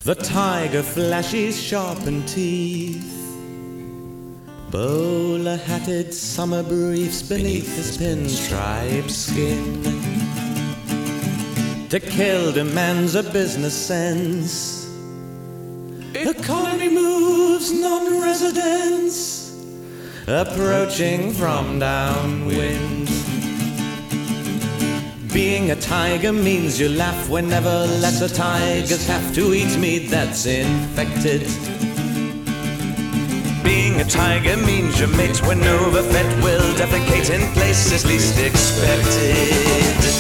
The tiger flashes sharpened teeth, bowler-hatted summer briefs beneath his pinstripe skin. To kill demands a business sense. Economy moves non-residents approaching from downwind. Being a tiger means you laugh whenever lesser tigers have to eat meat that's infected. Being a tiger means you mate when overfed will defecate in places least expected.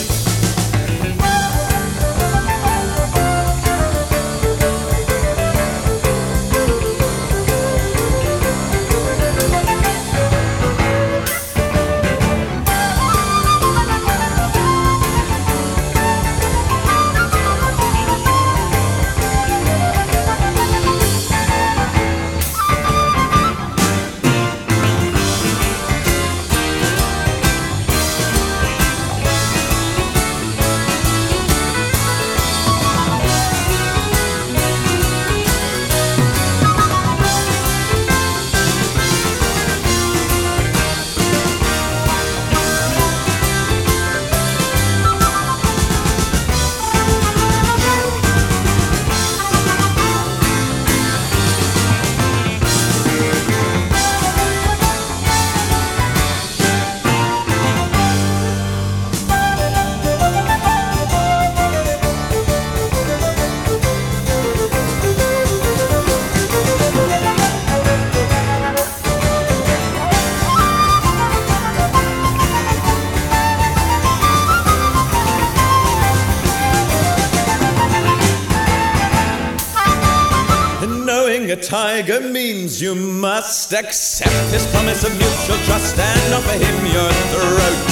Knowing a tiger means you must accept his promise of mutual trust and offer him your throat.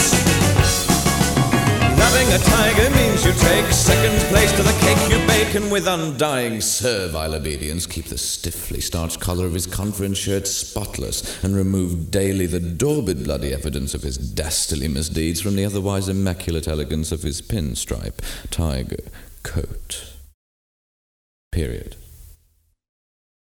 Loving a tiger means you take second place to the cake you bake, and with undying servile obedience keep the stiffly starched collar of his conference shirt spotless, and remove daily the daubed bloody evidence of his dastardly misdeeds from the otherwise immaculate elegance of his pinstripe tiger coat. Period.